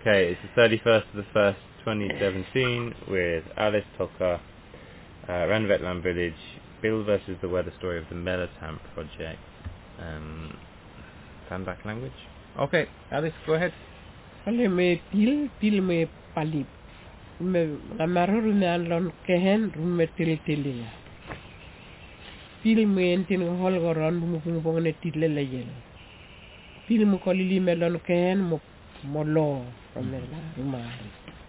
Okay, it's the 31st of the 1st, 2017, with Alice Toka, Ranvetland Village, Bill versus the Weather Story of the Melatamp Project. Fanback language. Okay, Alice, go ahead. Ole me til me palip. Me amarur me anlon kehen rume til. Til me entin hol goron mu ne til leyel. Til mu kolili melon kehen mo lo romela rumari.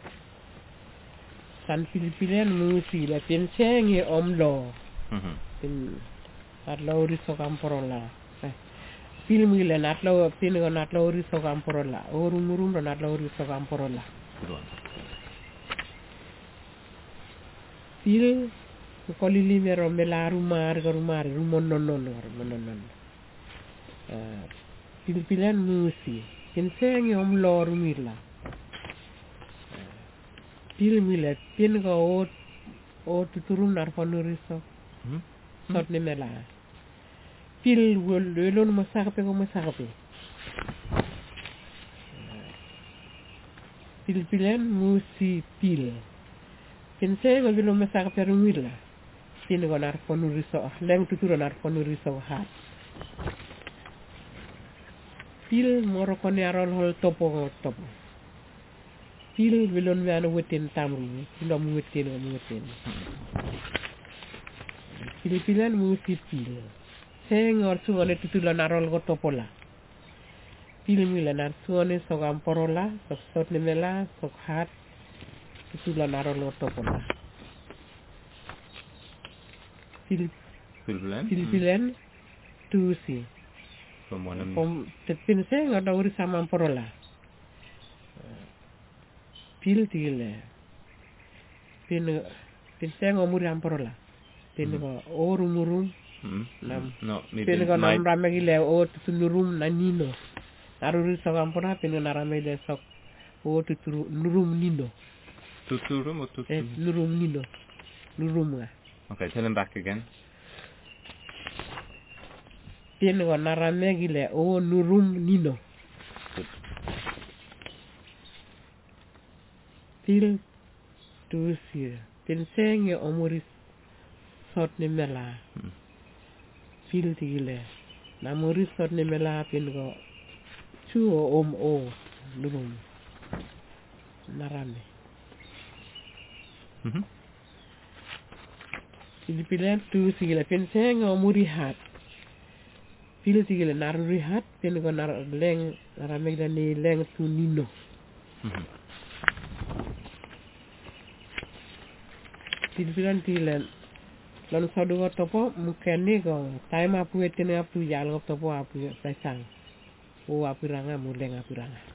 San Filipilen mu si la tensengi omlo. Tin atlo riso kamporola. Film ile natlo pinigo natlo riso kamporola. Murum natlo riso kamporola. Good one. Film kolili mero mela rumar rumonon. Filipilen musi. Tensengi omlo rumila. Film ile pinigo o tuturum narfonuriso. Sot ni mela. Pil wolon masarpe ko masarpe. Pilen musi pil. Pense ko bilo masarpe rumila. Tin ko nar fonuriso, leng tuturo nar fonuriso hat. Pil moro ko ni arol hol topo. Pil bilon mi ana wetin tamru, ndom wetin. Pilen musi pil. Sengor suone tutula narol go topola. Pilmi la nar suone sogam porola, sot ni mela, sok hat, tutula narol go topola. Pilpilen, tusi. Pom tepin sengor da uri sama porola. Pil tile. Pin sengor muri amporola. Pin go murum. No, Pinigo nam ramegile o tunurum na nino. Naruri sogampona pinigo naramele sok o nurum nino. Tuturum or tuturum? Nurum nino. Nurum. Okay, tell him back again. Pinigo naramegile o nurum nino. Good. Pil tusi. Pinsenge omuris sot ni mela. Pil tigile. Namuri sot ni mela pinigo chuo o nurum. Narame. Pilipilen tu sigile pinsenge omuri hat. Pil sigile naruri hat pinigo leng naramegda ni leng tu nino. Pilipilen tilen lon sodu go topo mukeni go time apu etene apu yal go topo apu saisang o apiranga muleng apiranga